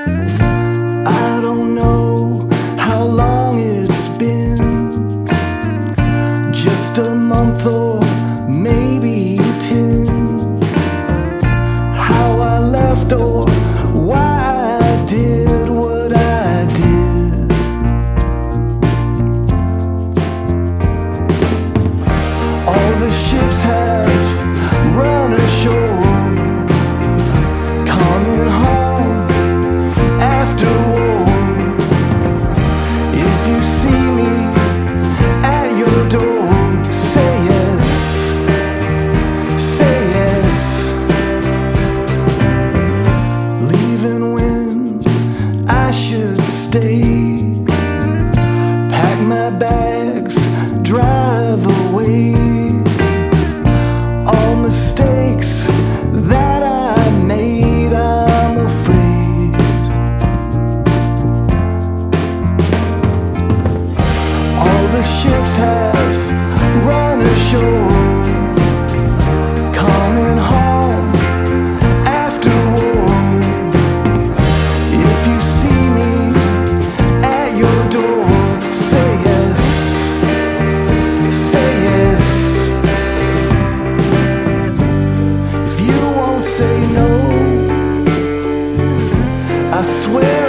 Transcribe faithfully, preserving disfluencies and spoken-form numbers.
I don't know how long it's been, just a month or maybe ten. How I left or why I did what I did. All the ships have run ashore, coming home after war. If you see me at your door, say yes, say yes. Leaving when I should stay, pack my bags, drive away. All mistakes that I made, I'm afraid. All the ships have run ashore, coming home after war. If you see me at your door, say yes, say yes. If you won't say no, I swear